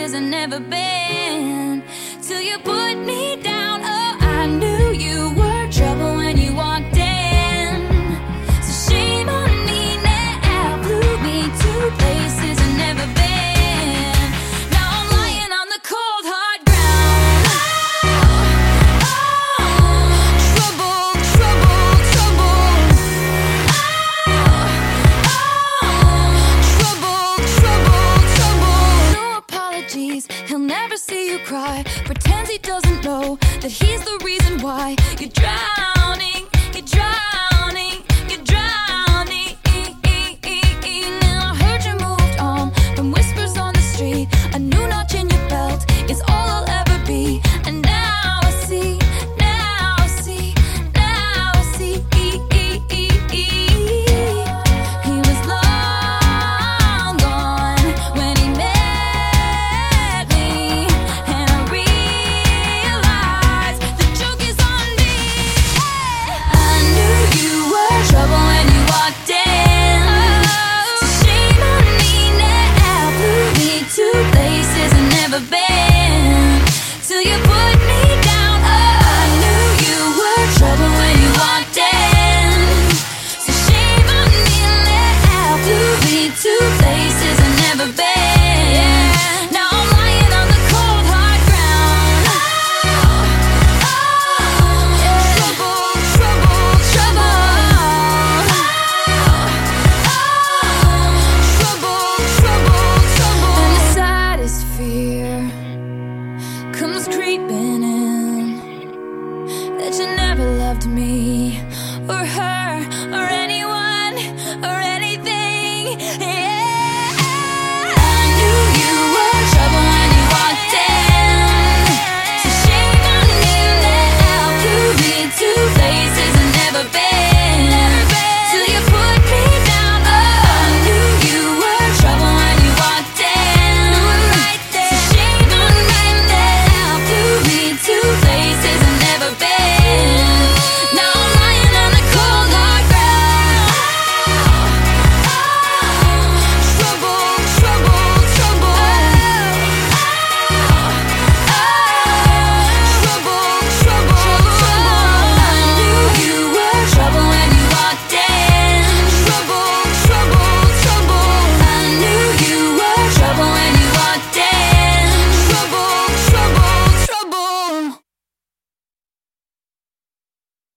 places I've never been. Till you put me down, oh, I knew you were trouble when you walked in. So shame on me now, blew me to places I've never been. Now I'm lying on the cold hard ground. Trouble, trouble, trouble. Trouble, trouble. No apologies, he'll never see you cry. Pretends he doesn't know that he's the reason why you're drowning, you're drowning, you're drowning. Now I heard you moved on from whispers on the street. A new notch in your belt is all I'll ever be. And now I see, now I see, now I see. He was long gone when he met me, and I realized the joke is on me. I knew you were trouble when you walked in. So shame on me now, blew me to places I've never been. Till you put me down, oh, I knew you were trouble when you walked in. So shame on me now, blew me to places I've never been. Now I'm lying on the cold hard ground. Trouble, trouble, trouble. Trouble, trouble, trouble. And the saddest fear comes creeping in, that you never loved me or her or anyone or anything.